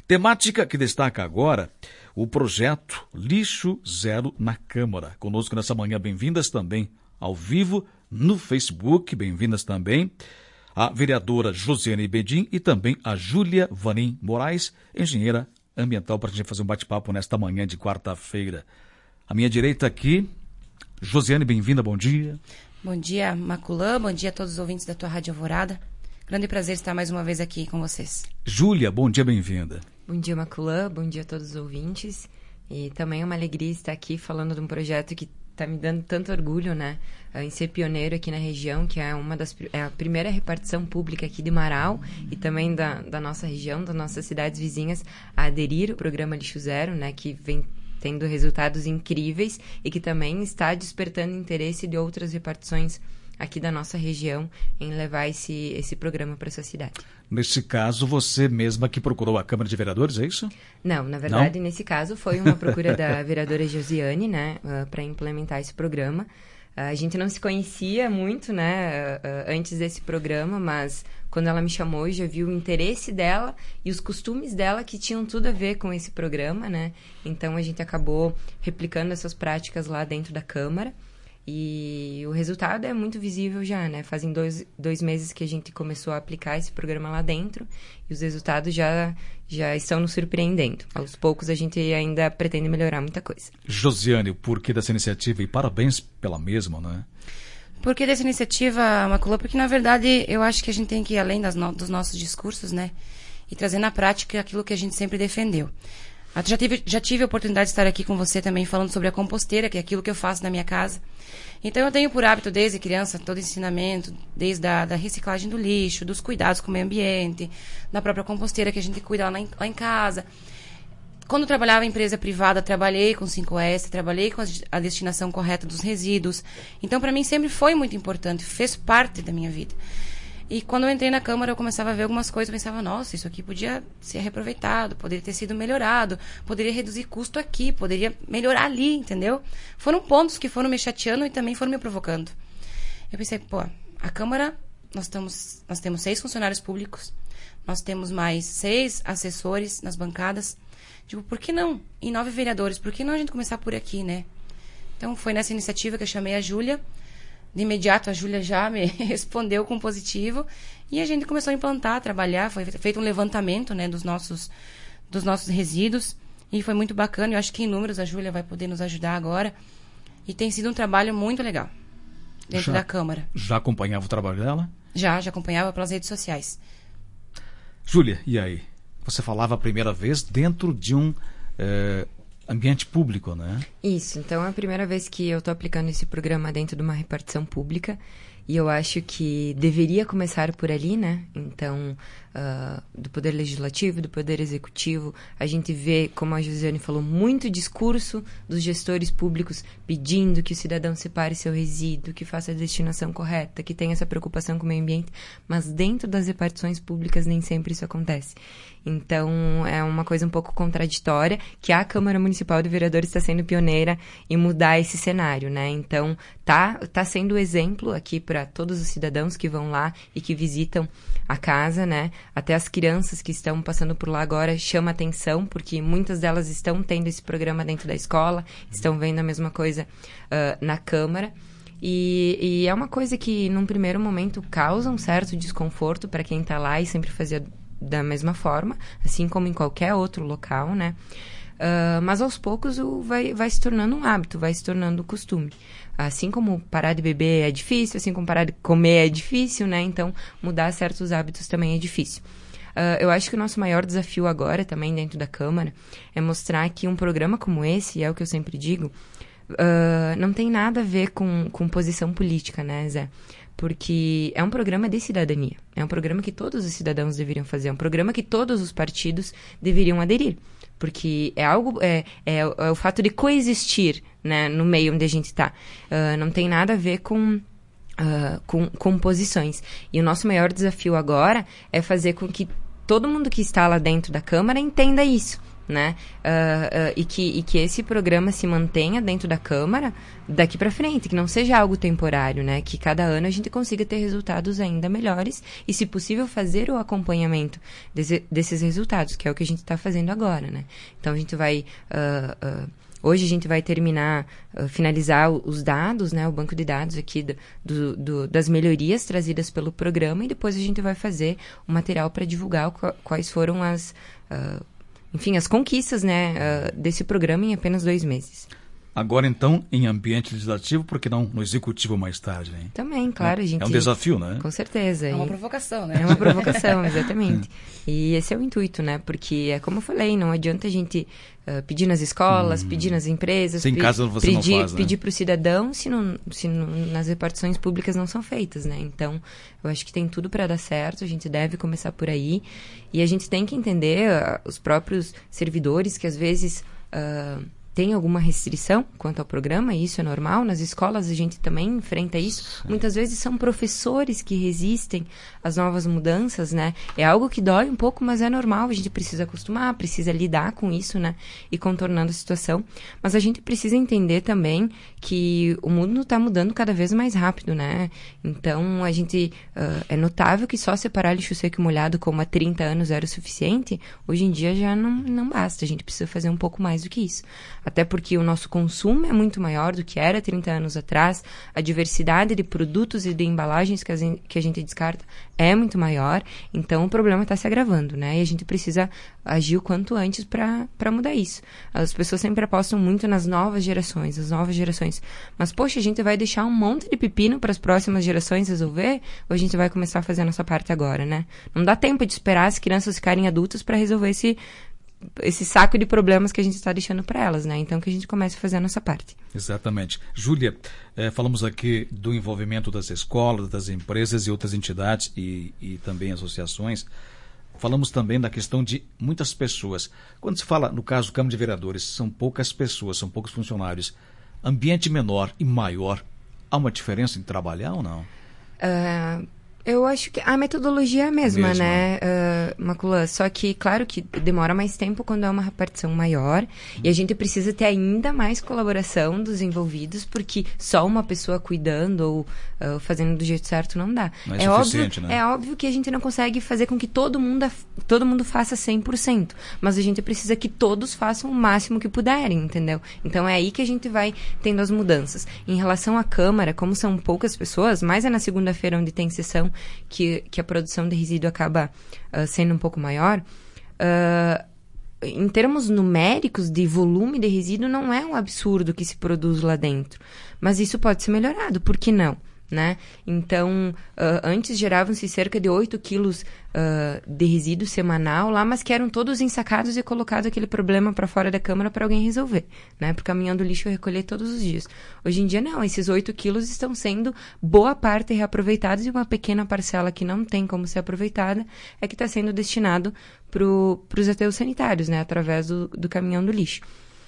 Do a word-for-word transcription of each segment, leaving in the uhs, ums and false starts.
Temática que destaca agora o projeto Lixo Zero na Câmara. Conosco nessa manhã, bem-vindas também ao vivo no Facebook, bem-vindas também a vereadora Josiane Bedin e também a Júlia Vanim Moraes, engenheira ambiental, para a gente fazer um bate-papo nesta manhã de quarta-feira. À minha direita aqui, Josiane, bem-vinda, bom dia. Bom dia, Maculã, bom dia a todos os ouvintes da tua Rádio Alvorada. Grande prazer estar mais uma vez aqui com vocês. Júlia, bom dia, bem-vinda. Bom dia, Maculã, bom dia a todos os ouvintes. E também é uma alegria estar aqui falando de um projeto que está me dando tanto orgulho, né, em ser pioneiro aqui na região, que é uma das é a primeira repartição pública aqui de Marau e também da, da nossa região, das nossas cidades vizinhas, a aderir ao programa Lixo Zero, né, que vem tendo resultados incríveis e que também está despertando interesse de outras repartições aqui da nossa região em levar esse, esse programa para a sua cidade. Nesse caso, você mesma que procurou a Câmara de Vereadores, é isso? Não, na verdade, Não? nesse caso foi uma procura da vereadora Josiane, né, uh, para implementar esse programa. Uh, a gente não se conhecia muito, né, uh, uh, antes desse programa, mas quando ela me chamou, eu já vi o interesse dela e os costumes dela que tinham tudo a ver com esse programa, né? Então, a gente acabou replicando essas práticas lá dentro da Câmara. E o resultado é muito visível já, né? Fazem dois, dois meses que a gente começou a aplicar esse programa lá dentro e os resultados já, já estão nos surpreendendo. Aos poucos a gente ainda pretende melhorar muita coisa. Josiane, o porquê dessa iniciativa? E parabéns pela mesma, né? Por que dessa iniciativa, Maculô? Porque, na verdade, eu acho que a gente tem que ir além das no, dos nossos discursos, né? E trazer na prática aquilo que a gente sempre defendeu. Eu já tive, já tive a oportunidade de estar aqui com você também falando sobre a composteira, que é aquilo que eu faço na minha casa. Então, eu tenho por hábito, desde criança, todo ensinamento, desde a da reciclagem do lixo, dos cuidados com o meio ambiente, da própria composteira que a gente cuida lá em, lá em casa. Quando eu trabalhava em empresa privada, trabalhei com cinco S, trabalhei com a, a destinação correta dos resíduos. Então, para mim, sempre foi muito importante, fez parte da minha vida. E quando eu entrei na Câmara, eu começava a ver algumas coisas, eu pensava, nossa, isso aqui podia ser reaproveitado, poderia ter sido melhorado, poderia reduzir custo aqui, poderia melhorar ali, entendeu? Foram pontos que foram me chateando e também foram me provocando. Eu pensei, pô, a Câmara, nós, estamos, nós temos seis funcionários públicos, nós temos mais seis assessores nas bancadas. Tipo, por que não? E nove vereadores, por que não a gente começar por aqui, né? Então, foi nessa iniciativa que eu chamei a Júlia. De imediato, a Júlia já me respondeu com positivo e a gente começou a implantar, a trabalhar. Foi feito um levantamento, né, dos nossos, dos nossos resíduos e foi muito bacana. Eu acho que em números a Júlia vai poder nos ajudar agora. E tem sido um trabalho muito legal dentro já, da Câmara. Já acompanhava o trabalho dela? Já, já acompanhava pelas redes sociais. Júlia, e aí? Você falava a primeira vez dentro de um... É... ambiente público, né? Isso, então é a primeira vez que eu estou aplicando esse programa dentro de uma repartição pública e eu acho que deveria começar por ali, né? Então, uh, do Poder Legislativo, do Poder Executivo, a gente vê, como a Josiane falou, muito discurso dos gestores públicos pedindo que o cidadão separe seu resíduo, que faça a destinação correta, que tenha essa preocupação com o meio ambiente, mas dentro das repartições públicas nem sempre isso acontece. Então, é uma coisa um pouco contraditória que a Câmara Municipal de Vereadores está sendo pioneira em mudar esse cenário, né? Então, tá, tá sendo exemplo aqui para todos os cidadãos que vão lá e que visitam a casa, né? Até as crianças que estão passando por lá agora chama atenção, porque muitas delas estão tendo esse programa dentro da escola, estão vendo a mesma coisa uh, na Câmara. E, e é uma coisa que, num primeiro momento, causa um certo desconforto para quem está lá e sempre fazia da mesma forma, assim como em qualquer outro local, né? Uh, mas aos poucos o, vai, vai se tornando um hábito, vai se tornando costume. Assim como parar de beber é difícil, assim como parar de comer é difícil, né? Então, mudar certos hábitos também é difícil. Uh, eu acho que o nosso maior desafio agora, também dentro da Câmara, é mostrar que um programa como esse, é o que eu sempre digo, uh, não tem nada a ver com, com posição política, né, Zé? Porque é um programa de cidadania. É um programa que todos os cidadãos deveriam fazer. É um programa que todos os partidos deveriam aderir. Porque é algo... É, é, é o fato de coexistir, né, no meio onde a gente está. Uh, não tem nada a ver com... Uh, com, com posições. E o nosso maior desafio agora é fazer com que todo mundo que está lá dentro da Câmara entenda isso. né? Uh, uh, e, que, e que esse programa se mantenha dentro da Câmara daqui para frente, que não seja algo temporário, né? Que cada ano a gente consiga ter resultados ainda melhores e, se possível, fazer o acompanhamento desse, desses resultados, que é o que a gente está fazendo agora, né? Então, a gente vai... Uh, uh, hoje a gente vai terminar, uh, finalizar os dados, né? O banco de dados aqui do, do, do, das melhorias trazidas pelo programa, e depois a gente vai fazer o material para divulgar o, quais foram as... Uh, Enfim, as conquistas, né, uh, desse programa em apenas dois meses. Agora, então, em ambiente legislativo, por que não no executivo mais tarde, hein? Também, claro, a gente... É um desafio, né? Com certeza. É uma e... provocação, né? É uma provocação, exatamente. E esse é o intuito, né? Porque, é como eu falei, não adianta a gente uh, pedir nas escolas, hum. pedir nas empresas... Se em casa você pedir, não faz, né? Pedir para o cidadão se, não, se não, nas repartições públicas não são feitas, né? Então, eu acho que tem tudo para dar certo, a gente deve começar por aí. E a gente tem que entender uh, os próprios servidores que, às vezes... Uh, tem alguma restrição quanto ao programa, e isso é normal. Nas escolas a gente também enfrenta isso. Sim. Muitas vezes são professores que resistem às novas mudanças, né? É algo que dói um pouco, mas é normal. A gente precisa acostumar, precisa lidar com isso, né? E contornando a situação. Mas a gente precisa entender também que o mundo está mudando cada vez mais rápido, né? Então, a gente... Uh, é notável que só separar lixo seco e molhado como há trinta anos era o suficiente. Hoje em dia já não, não basta. A gente precisa fazer um pouco mais do que isso. Até porque o nosso consumo é muito maior do que era trinta anos atrás, a diversidade de produtos e de embalagens que a gente, que a gente descarta é muito maior, então o problema está se agravando, né? E a gente precisa agir o quanto antes para mudar isso. As pessoas sempre apostam muito nas novas gerações, as novas gerações. Mas, poxa, a gente vai deixar um monte de pepino para as próximas gerações resolver, ou a gente vai começar a fazer a nossa parte agora, né? Não dá tempo de esperar as crianças ficarem adultas para resolver esse... esse saco de problemas que a gente está deixando para elas, né? Então, que a gente comece a fazer a nossa parte. Exatamente. Júlia, eh, falamos aqui do envolvimento das escolas, das empresas e outras entidades e, e também associações. Falamos também da questão de muitas pessoas. Quando se fala, no caso do Câmara de Vereadores, são poucas pessoas, são poucos funcionários. Ambiente menor e maior, há uma diferença em trabalhar ou não? Uh... Eu acho que a metodologia é a mesma, mesma. né, uh, Macula? Só que, claro que demora mais tempo quando é uma repartição maior. Hum. E a gente precisa ter ainda mais colaboração dos envolvidos, porque só uma pessoa cuidando ou uh, fazendo do jeito certo não dá. Não é, é suficiente, óbvio, né? É óbvio que a gente não consegue fazer com que todo mundo, todo mundo faça cem por cento. Mas a gente precisa que todos façam o máximo que puderem, entendeu? Então é aí que a gente vai tendo as mudanças. Em relação à Câmara, como são poucas pessoas, mais é na segunda-feira onde tem sessão, Que, que a produção de resíduo acaba uh, sendo um pouco maior, uh, em termos numéricos de volume de resíduo, não é um absurdo que se produz lá dentro. Mas isso pode ser melhorado, por que não? Né? Então, uh, antes geravam-se cerca de oito quilos uh, de resíduo semanal lá, mas que eram todos ensacados e colocados aquele problema para fora da Câmara para alguém resolver, né? Para o caminhão do lixo recolher todos os dias. Hoje em dia, não. Esses oito quilos estão sendo boa parte reaproveitados, e uma pequena parcela que não tem como ser aproveitada é que está sendo destinado para os aterros sanitários, né? Através do, do caminhão do lixo.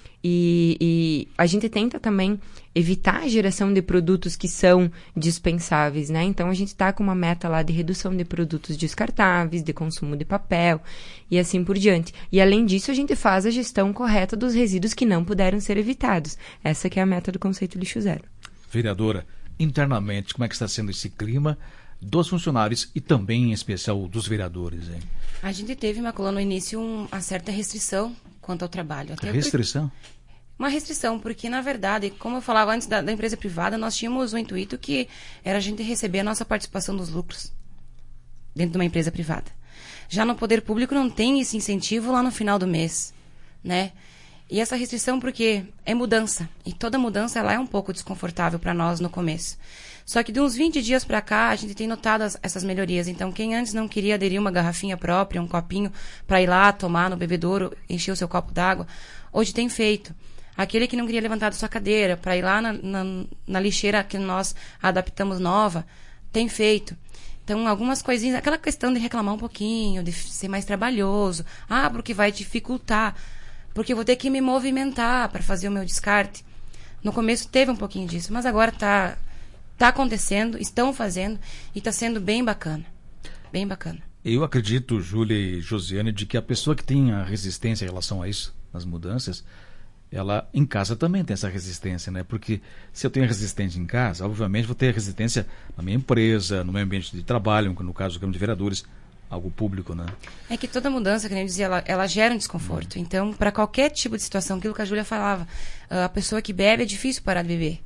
E, e a gente tenta também evitar a geração de produtos que são dispensáveis, né? Então, a gente está com uma meta lá de redução de produtos descartáveis, de consumo de papel e assim por diante. E, além disso, a gente faz a gestão correta dos resíduos que não puderam ser evitados. Essa que é a meta do conceito lixo zero. Vereadora, internamente, como é que está sendo esse clima dos funcionários e também, em especial, dos vereadores, hein? A gente teve, Macula, no início um, uma certa restrição quanto ao trabalho. Até restrição? Por... Uma restrição, porque, na verdade, como eu falava antes da, da empresa privada, nós tínhamos o intuito que era a gente receber a nossa participação dos lucros dentro de uma empresa privada. Já no poder público não tem esse incentivo lá no final do mês, né? E essa restrição porque é mudança. E toda mudança ela é um pouco desconfortável para nós no começo. Só que de uns vinte dias para cá, a gente tem notado as, essas melhorias. Então, quem antes não queria aderir uma garrafinha própria, um copinho, para ir lá tomar no bebedouro, encher o seu copo d'água, hoje tem feito. Aquele que não queria levantar da sua cadeira, para ir lá na, na, na lixeira que nós adaptamos nova, tem feito. Então, algumas coisinhas, aquela questão de reclamar um pouquinho, de ser mais trabalhoso. Ah, porque vai dificultar. Porque eu vou ter que me movimentar para fazer o meu descarte. No começo teve um pouquinho disso, mas agora está tá acontecendo, estão fazendo e está sendo bem bacana. Bem bacana. Eu acredito, Júlia e Josiane, de que a pessoa que tem a resistência em relação a isso, as mudanças, ela em casa também tem essa resistência, né? Porque se eu tenho resistência em casa, obviamente vou ter resistência na minha empresa, no meu ambiente de trabalho, no caso do Câmara de Vereadores, algo público, né? É que toda mudança, que nem eu dizia, ela, ela gera um desconforto. Hum. Então, para qualquer tipo de situação, aquilo que a Júlia falava, a pessoa que bebe é difícil parar de beber.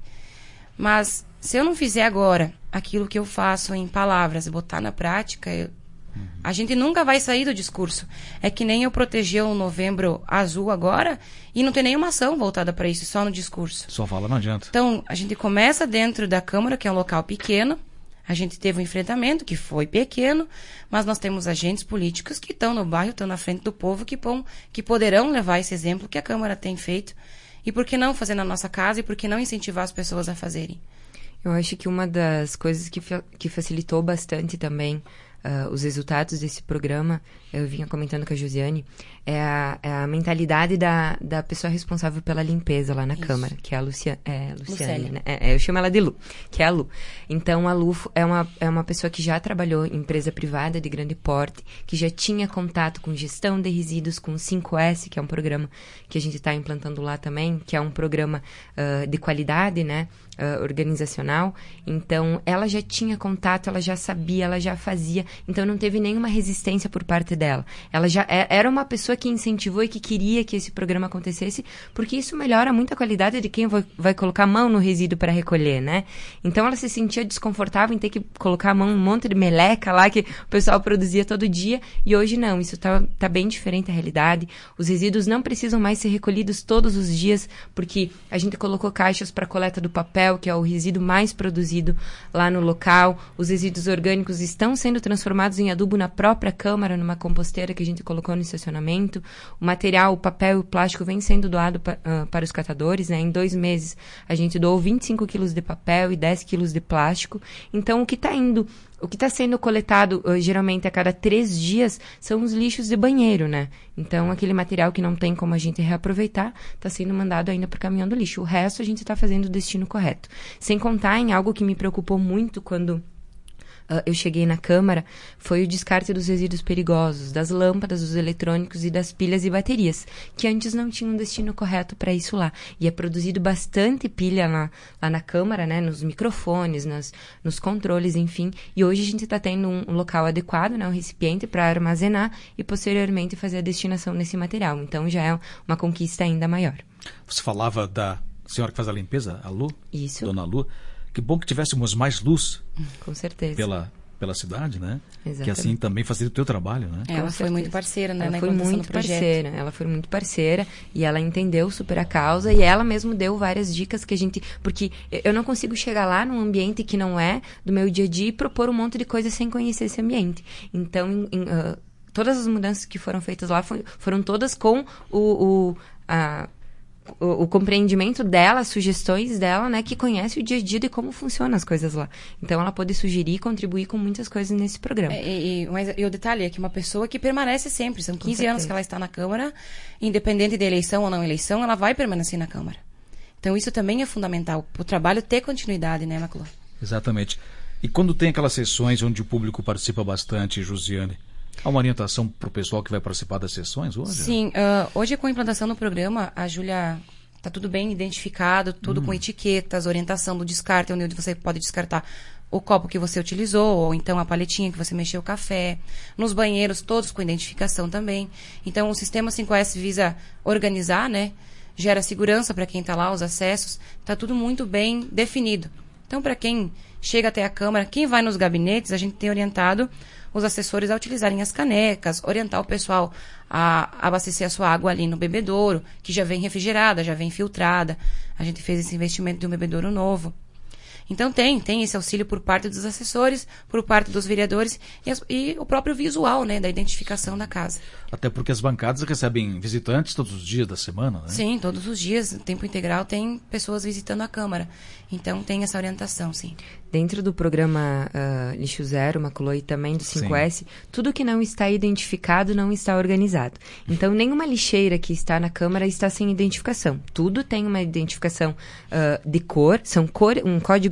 Mas se eu não fizer agora aquilo que eu faço em palavras, botar na prática, eu, uhum. a gente nunca vai sair do discurso. É que nem eu proteger o Novembro Azul agora e não tem nenhuma ação voltada para isso, só no discurso. Só fala, não adianta. Então, a gente começa dentro da Câmara, que é um local pequeno. A gente teve um enfrentamento que foi pequeno, mas nós temos agentes políticos que estão no bairro, estão na frente do povo, que, pom, que poderão levar esse exemplo que a Câmara tem feito. E por que não fazer na nossa casa e por que não incentivar as pessoas a fazerem? Eu acho que uma das coisas que, que facilitou bastante também uh, os resultados desse programa, eu vinha comentando com a Josiane, é a, é a mentalidade da, da pessoa responsável pela limpeza lá na Isso. Câmara, que é a Lucia, é, Luciane, né? É, eu chamo ela de Lu, que é a Lu. Então, a Lu é uma, é uma pessoa que já trabalhou em empresa privada de grande porte, que já tinha contato com gestão de resíduos, com o cinco S, que é um programa que a gente está implantando lá também, que é um programa uh, de qualidade, né? Uh, organizacional. Então, ela já tinha contato, ela já sabia, ela já fazia. Então, não teve nenhuma resistência por parte dela. Ela já é, era uma pessoa que incentivou e que queria que esse programa acontecesse, porque isso melhora muito a qualidade de quem vai, vai colocar a mão no resíduo para recolher, né? Então, ela se sentia desconfortável em ter que colocar a mão num monte de meleca lá que o pessoal produzia todo dia. E hoje não, isso tá, tá bem diferente a realidade. Os resíduos não precisam mais ser recolhidos todos os dias, porque a gente colocou caixas para coleta do papel, que é o resíduo mais produzido lá no local. Os resíduos orgânicos estão sendo transformados em adubo na própria Câmara, numa composteira que a gente colocou no estacionamento. O material, o papel e o plástico vem sendo doado pa, uh, para os catadores, né? Em dois meses, a gente doou vinte e cinco quilos de papel e dez quilos de plástico. Então, o que está indo... O que está sendo coletado, uh, geralmente, a cada três dias, são os lixos de banheiro, né? Então, aquele material que não tem como a gente reaproveitar, está sendo mandado ainda para o caminhão do lixo. O resto, a gente está fazendo o destino correto. Sem contar em algo que me preocupou muito quando... Uh, eu cheguei na Câmara, foi o descarte dos resíduos perigosos, das lâmpadas, dos eletrônicos e das pilhas e baterias, que antes não tinham um destino correto para isso lá. E é produzido bastante pilha lá, lá na Câmara, né, nos microfones, nas, nos controles, enfim. E hoje a gente está tendo um, um local adequado, né, um recipiente para armazenar e posteriormente fazer a destinação desse material. Então já é uma conquista ainda maior. Você falava da senhora que faz a limpeza, a Lu? Isso. Dona Lu. Que bom que tivéssemos mais luz. Com certeza. Pela, pela cidade, né? Exatamente. Que assim também facilita o teu trabalho, né? É, ela foi muito parceira, né? Ela na foi muito do parceira. Ela foi muito parceira e ela entendeu super a causa e ela mesmo deu várias dicas que a gente... Porque eu não consigo chegar lá num ambiente que não é do meu dia a dia e propor um monte de coisa sem conhecer esse ambiente. Então, em, em, uh, todas as mudanças que foram feitas lá foi, foram todas com o... o a, O, o compreendimento dela, as sugestões dela, né, que conhece o dia a dia de como funcionam as coisas lá. Então, ela pode sugerir e contribuir com muitas coisas nesse programa. É, e, mas, e o detalhe é que uma pessoa que permanece sempre, são quinze anos que ela está na Câmara, independente de eleição ou não eleição, ela vai permanecer na Câmara. Então, isso também é fundamental, o trabalho ter continuidade, né, Maclô? Exatamente. E quando tem aquelas sessões onde o público participa bastante, Josiane, há uma orientação para o pessoal que vai participar das sessões hoje? Sim, uh, hoje com a implantação do programa, a Júlia está tudo bem identificado, tudo hum. com etiquetas, orientação do descarte, onde você pode descartar o copo que você utilizou, ou então a paletinha que você mexeu o café, nos banheiros, todos com identificação também. Então, o sistema cinco S visa organizar, né? Gera segurança para quem está lá, os acessos, está tudo muito bem definido. Então, para quem chega até a Câmara, quem vai nos gabinetes, a gente tem orientado os assessores a utilizarem as canecas, orientar o pessoal a abastecer a sua água ali no bebedouro, que já vem refrigerada, já vem filtrada. A gente fez esse investimento de um bebedouro novo. Então tem, tem esse auxílio por parte dos assessores, por parte dos vereadores e, as, e o próprio visual, né, da identificação da casa. Até porque as bancadas recebem visitantes todos os dias da semana, né? Sim, todos os dias, tempo integral, tem pessoas visitando a Câmara. Então tem essa orientação, sim. Dentro do programa uh, Lixo Zero, Maclô, e também do cinco S, sim, tudo que não está identificado não está organizado. Então, nenhuma lixeira que está na Câmara está sem identificação. Tudo tem uma identificação uh, de cor, são cor, um código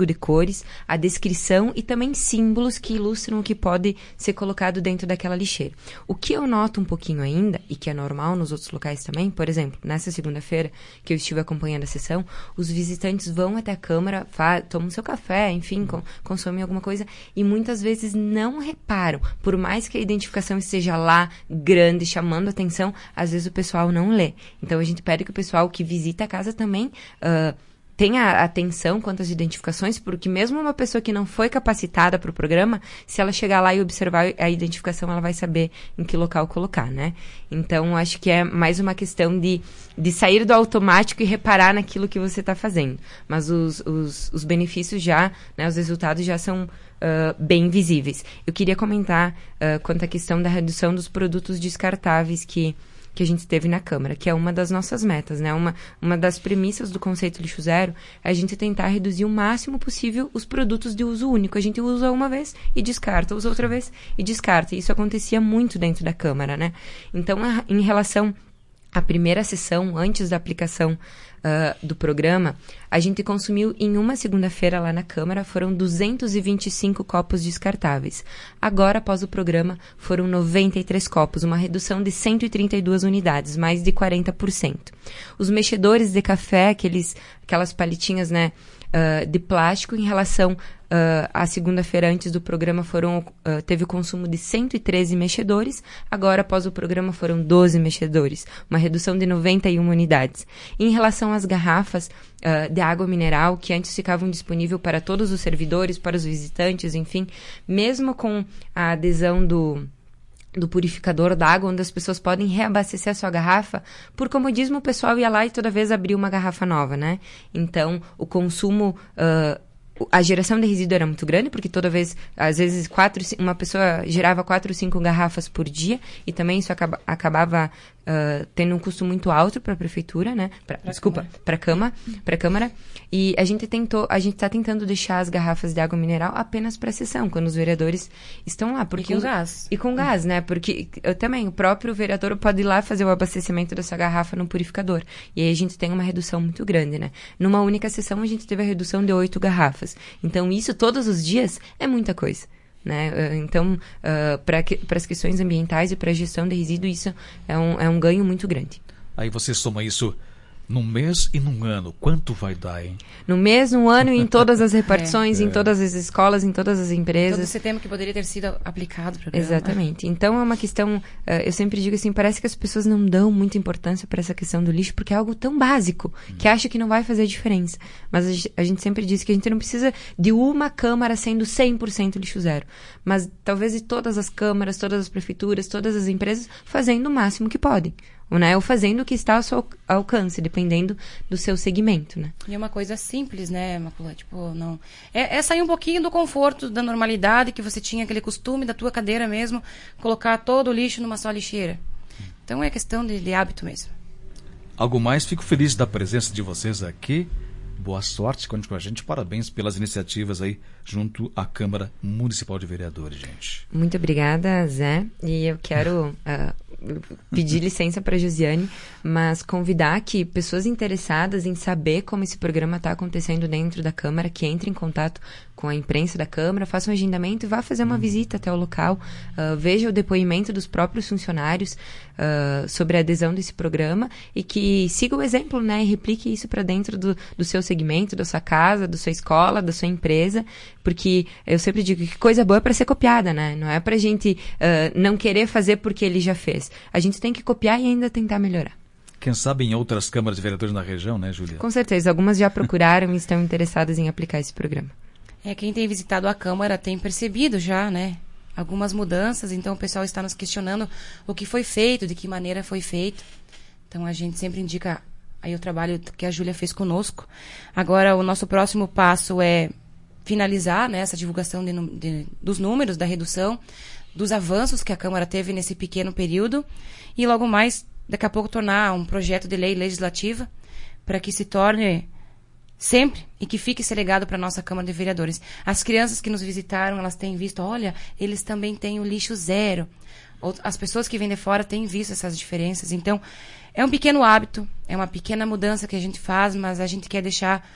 de cores, a descrição e também símbolos que ilustram o que pode ser colocado dentro daquela lixeira. O que eu noto um pouquinho ainda, e que é normal nos outros locais também, por exemplo, nessa segunda-feira que eu estive acompanhando a sessão, os visitantes vão até a Câmara, tomam seu café, enfim, com, consomem alguma coisa, e muitas vezes não reparam, por mais que a identificação esteja lá, grande, chamando atenção, às vezes o pessoal não lê. Então a gente pede que o pessoal que visita a casa também uh, tenha atenção quanto às identificações, porque mesmo uma pessoa que não foi capacitada para o programa, se ela chegar lá e observar a identificação, ela vai saber em que local colocar, né? Então, acho que é mais uma questão de, de sair do automático e reparar naquilo que você está fazendo. Mas os, os, os benefícios já, né, os resultados já são uh, bem visíveis. Eu queria comentar uh, quanto à questão da redução dos produtos descartáveis que que a gente teve na Câmara, que é uma das nossas metas, né? Uma, uma das premissas do conceito lixo zero é a gente tentar reduzir o máximo possível os produtos de uso único. A gente usa uma vez e descarta, usa outra vez e descarta. E isso acontecia muito dentro da Câmara, né? Então, a, em relação à primeira sessão, antes da aplicação uh, do programa, a gente consumiu em uma segunda-feira lá na Câmara, foram duzentos e vinte e cinco copos descartáveis. Agora, após o programa, foram noventa e três copos, uma redução de cento e trinta e duas unidades, mais de quarenta por cento. Os mexedores de café, aqueles, aquelas palitinhas, né, uh, de plástico, em relação Uh, a segunda-feira antes do programa foram, uh, teve o consumo de cento e treze mexedores, agora após o programa foram doze mexedores, uma redução de noventa e uma unidades. E em relação às garrafas uh, de água mineral, que antes ficavam disponíveis para todos os servidores, para os visitantes, enfim, mesmo com a adesão do do purificador d'água, onde as pessoas podem reabastecer a sua garrafa, por comodismo o pessoal ia lá e toda vez abria uma garrafa nova, né? Então, o consumo... Uh, a geração de resíduo era muito grande, porque toda vez, às vezes, quatro, uma pessoa gerava quatro, cinco garrafas por dia, e também isso acaba, acabava uh, tendo um custo muito alto para a prefeitura, né? Pra, pra desculpa, para a Câmara, para a Câmara. E a gente tentou, a gente está tentando deixar as garrafas de água mineral apenas para sessão, quando os vereadores estão lá. Porque e com os, gás. E com gás, né? Porque eu também, o próprio vereador pode ir lá fazer o abastecimento da sua garrafa no purificador. E aí a gente tem uma redução muito grande, né? Numa única sessão, a gente teve a redução de oito garrafas. Então, isso todos os dias é muita coisa, né? Então, uh, para que, as questões ambientais e para a gestão de resíduo, isso é um, é um ganho muito grande. Aí você soma isso num mês e num ano. Quanto vai dar, hein? No mês, num ano, em todas as repartições, é. em todas as escolas, em todas as empresas. Todo esse tema que poderia ter sido aplicado para o programa. Exatamente. Então, é uma questão... Uh, eu sempre digo assim, parece que as pessoas não dão muita importância para essa questão do lixo, porque é algo tão básico, hum. que acha que não vai fazer diferença. Mas a gente, a gente sempre diz que a gente não precisa de uma Câmara sendo cem por cento lixo zero. Mas talvez de todas as câmaras, todas as prefeituras, todas as empresas, fazendo o máximo que podem. Né? Ou fazendo o que está ao seu alcance, dependendo do seu segmento, né? E é uma coisa simples, né, Macula? Tipo, não... É, é sair um pouquinho do conforto, da normalidade que você tinha, aquele costume da tua cadeira mesmo, colocar todo o lixo numa só lixeira. Então é questão de, de hábito mesmo. Algo mais? Fico feliz da presença de vocês aqui. Boa sorte com a gente. Parabéns pelas iniciativas aí junto à Câmara Municipal de Vereadores, gente. Muito obrigada, Zé. E eu quero uh, pedir licença para a Josiane, mas convidar que pessoas interessadas em saber como esse programa está acontecendo dentro da Câmara, que entrem em contato com a imprensa da Câmara, façam um agendamento e vá fazer uma visita até o local, uh, veja o depoimento dos próprios funcionários uh, sobre a adesão desse programa e que siga o exemplo, né, e replique isso para dentro do, do seu segmento, da sua casa, da sua escola, da sua empresa, porque eu sempre digo que coisa boa é para ser copiada, né? Não é para a gente uh, não querer fazer porque ele já fez. A gente tem que copiar e ainda tentar melhorar. Quem sabe em outras câmaras de vereadores na região, né, Júlia? Com certeza. Algumas já procuraram e estão interessadas em aplicar esse programa. É, quem tem visitado a Câmara tem percebido já, né, algumas mudanças, então o pessoal está nos questionando o que foi feito, de que maneira foi feito. Então a gente sempre indica aí o trabalho que a Júlia fez conosco. Agora o nosso próximo passo é finalizar, né, essa divulgação de, de, dos números, da redução, dos avanços que a Câmara teve nesse pequeno período e logo mais, daqui a pouco, tornar um projeto de lei legislativa para que se torne sempre e que fique esse legado para a nossa Câmara de Vereadores. As crianças que nos visitaram, elas têm visto, olha, eles também têm o lixo zero. As pessoas que vêm de fora têm visto essas diferenças. Então, é um pequeno hábito, é uma pequena mudança que a gente faz, mas a gente quer deixar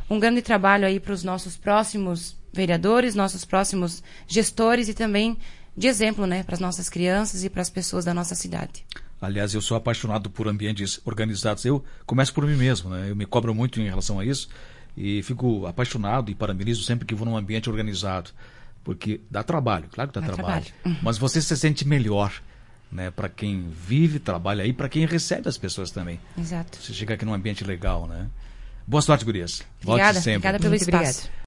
um grande trabalho aí para os nossos próximos vereadores, nossos próximos gestores e também de exemplo, né, para as nossas crianças e para as pessoas da nossa cidade. Aliás, eu sou apaixonado por ambientes organizados. Eu começo por mim mesmo, né? Eu me cobro muito em relação a isso e fico apaixonado e parabenizo sempre que vou num ambiente organizado, porque dá trabalho, claro que dá, dá trabalho, trabalho. Mas você se sente melhor, né? Para quem vive, trabalha aí, para quem recebe as pessoas também. Exato. Você chega aqui num ambiente legal, né? Boa sorte, gurias. Obrigada, Volte sempre. obrigada pelo Muito espaço. Obrigada.